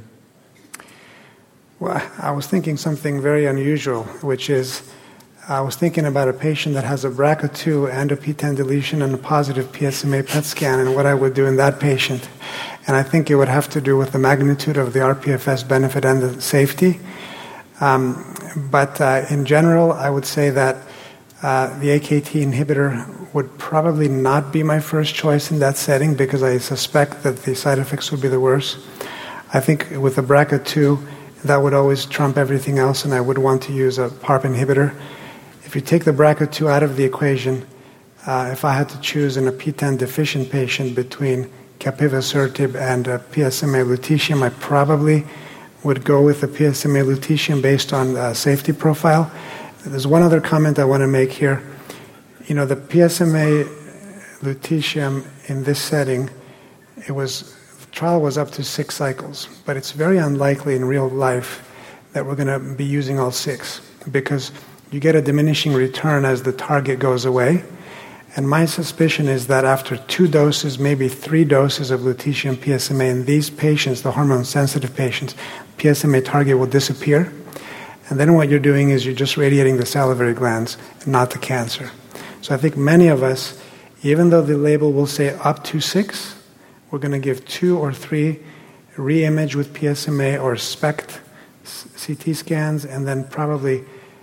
Well, I was thinking something very unusual, which is I was thinking about a patient that has a B R C A two and a P ten deletion and a positive P S M A P E T scan and what I would do in that patient. And I think it would have to do with the magnitude of the R P F S benefit and the safety. Um, but uh, in general, I would say that uh, the A K T inhibitor would probably not be my first choice in that setting because I suspect that the side effects would be the worst. I think with the B R C A two, that would always trump everything else, and I would want to use a PARP inhibitor. If you take the B R C A two out of the equation, uh, if I had to choose in a P ten deficient patient between capivasertib and uh, P S M A lutetium, I probably would go with the P S M A lutetium based on uh, safety profile. There's one other comment I want to make here. You know, the P S M A lutetium in this setting, it was the trial was up to six cycles, but it's very unlikely in real life that we're going to be using all six because you get a diminishing return as the target goes away. And my suspicion is that after two doses, maybe three doses of lutetium P S M A in these patients, the hormone-sensitive patients, P S M A target will disappear. And then what you're doing is you're just radiating the salivary glands, not the cancer. So I think many of us, even though the label will say up to six, we're going to give two or three re-image with P S M A or SPECT C T scans, and then probably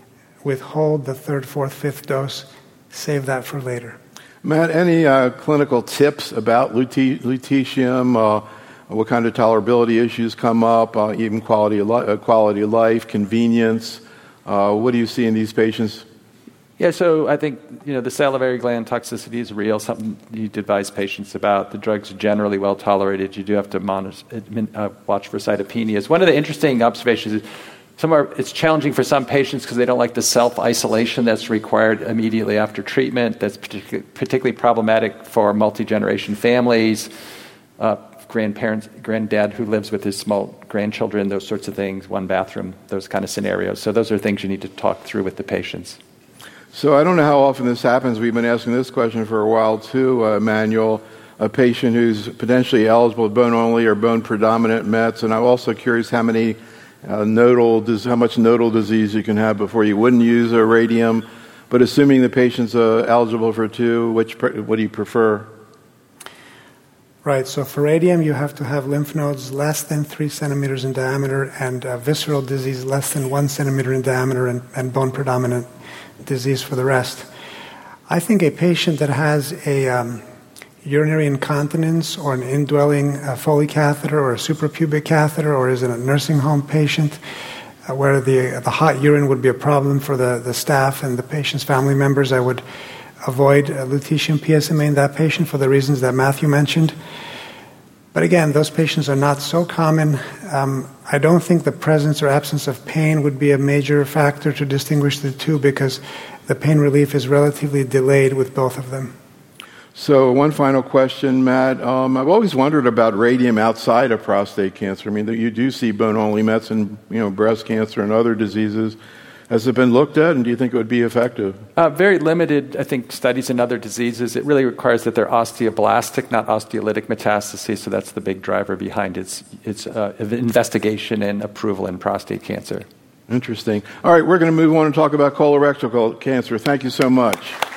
withhold the third, fourth, fifth dose, save that for later. Matt, any uh, clinical tips about lute- lutetium? Uh, what kind of tolerability issues come up? Uh, even quality of, li- uh, quality of life, convenience. Uh, what do you see in these patients? Yeah, so I think you know the salivary gland toxicity is real. Something you advise patients about. The drug's generally well tolerated. You do have to monitor, uh, watch for cytopenias. One of the interesting observations is. Some are, it's challenging for some patients because they don't like the self-isolation that's required immediately after treatment. That's particularly, particularly problematic for multi-generation families, uh, grandparents, granddad who lives with his small grandchildren, those sorts of things, one bathroom, those kind of scenarios. So those are things you need to talk through with the patients. So I don't know how often this happens. We've been asking this question for a while too, uh, Emmanuel, a patient who's potentially eligible bone-only or bone-predominant mets, and I'm also curious how many Uh, nodal, how much nodal disease you can have before you wouldn't use a radium. But assuming the patient's uh, eligible for two, which what do you prefer? Right, so for radium, you have to have lymph nodes less than three centimeters in diameter and uh, visceral disease less than one centimeter in diameter and, and bone-predominant disease for the rest. I think a patient that has a um, urinary incontinence or an indwelling uh, Foley catheter or a suprapubic catheter or is in a nursing home patient uh, where the the hot urine would be a problem for the, the staff and the patient's family members, I would avoid uh, lutetium P S M A in that patient for the reasons that Matthew mentioned. But again, those patients are not so common. Um, I don't think the presence or absence of pain would be a major factor to distinguish the two because the pain relief is relatively delayed with both of them. So one final question, Matt. Um, I've always wondered about radium outside of prostate cancer. I mean, you do see bone-only mets in, you know, breast cancer and other diseases. Has it been looked at, and do you think it would be effective? Uh, very limited, I think, studies in other diseases. It really requires that they're osteoblastic, not osteolytic metastases, so that's the big driver behind its, its uh, investigation and approval in prostate cancer. Interesting. All right, we're going to move on and talk about colorectal cancer. Thank you so much.